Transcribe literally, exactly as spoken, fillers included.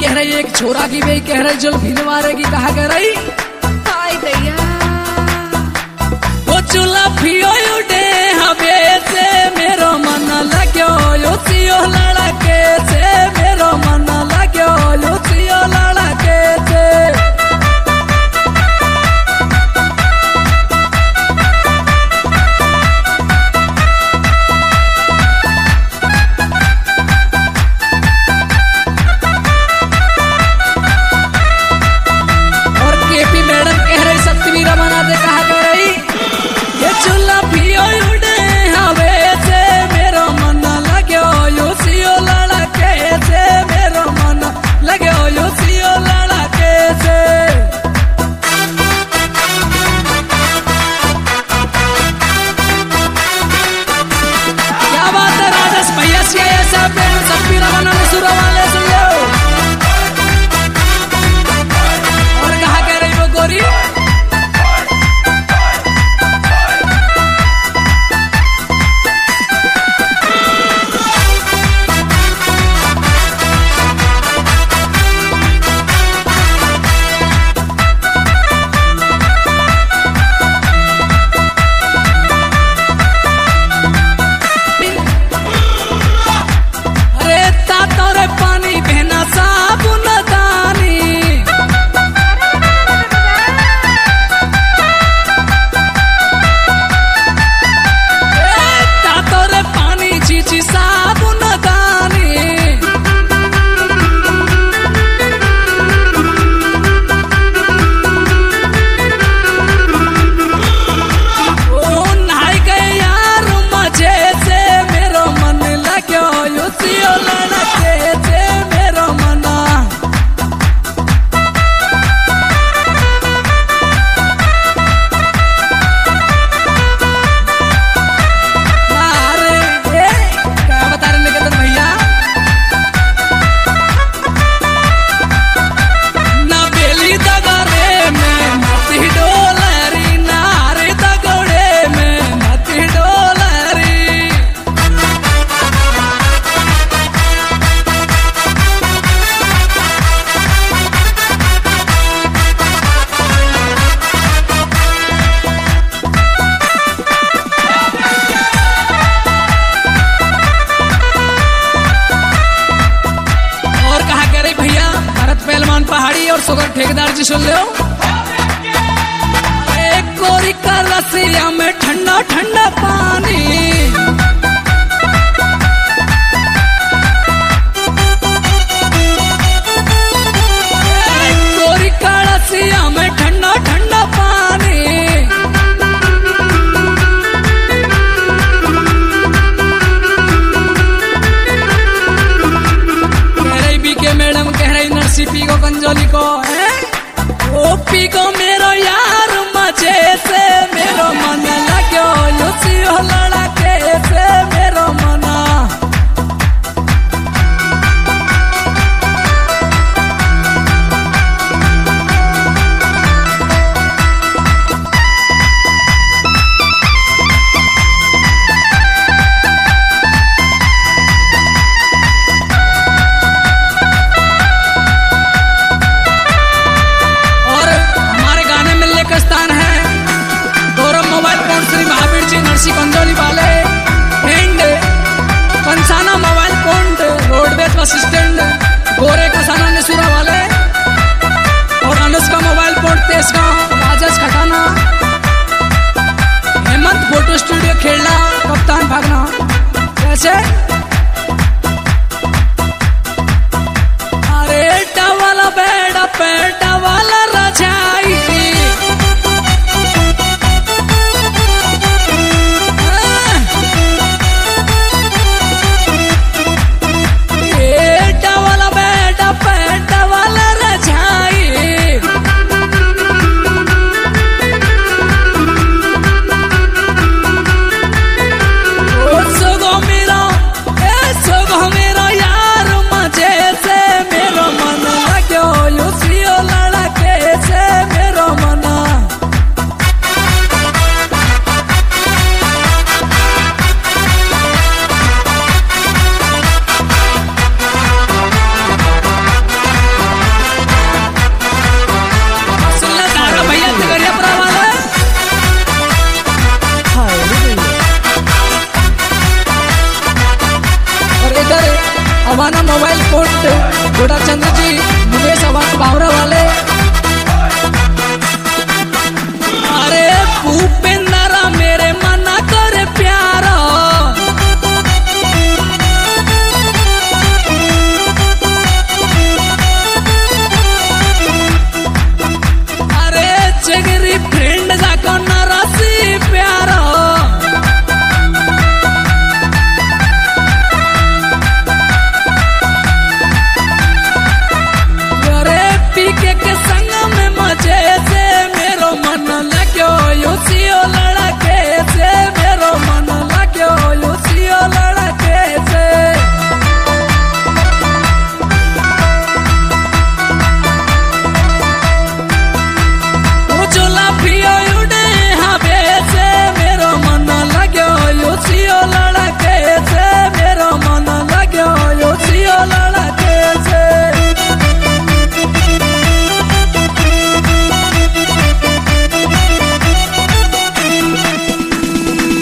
कह रही एक छोरा की भाई कह रही जो भिनवारे की कहा कह रही हाय दैया वो चूल्हा पियो उठे हवे से मेरो मन लग्यो यो सियो लड़के से मेरो मन लग्यो यो सियो लड़के से सुगर ठेकेदार जी सुन लो एक गोरी का रसिया में ठंडा ठंडा पानी एक गोरी का रसिया में ठंडा ठंडा पानी कह रही बी के मैडम कह रही नरसी पी को कंजोली को ओपी को मेरो यार मजे से मेरो मन लग्यो लुसियो लड़के से मेरो मना नरसी कंजोली वाले छोटा चंद्र जी मुकेश अवार्ड बावरा वाले। अरे भूपेंद्र मेरे मना करे प्यारा, अरे चगरी फ्रेंड जाको ना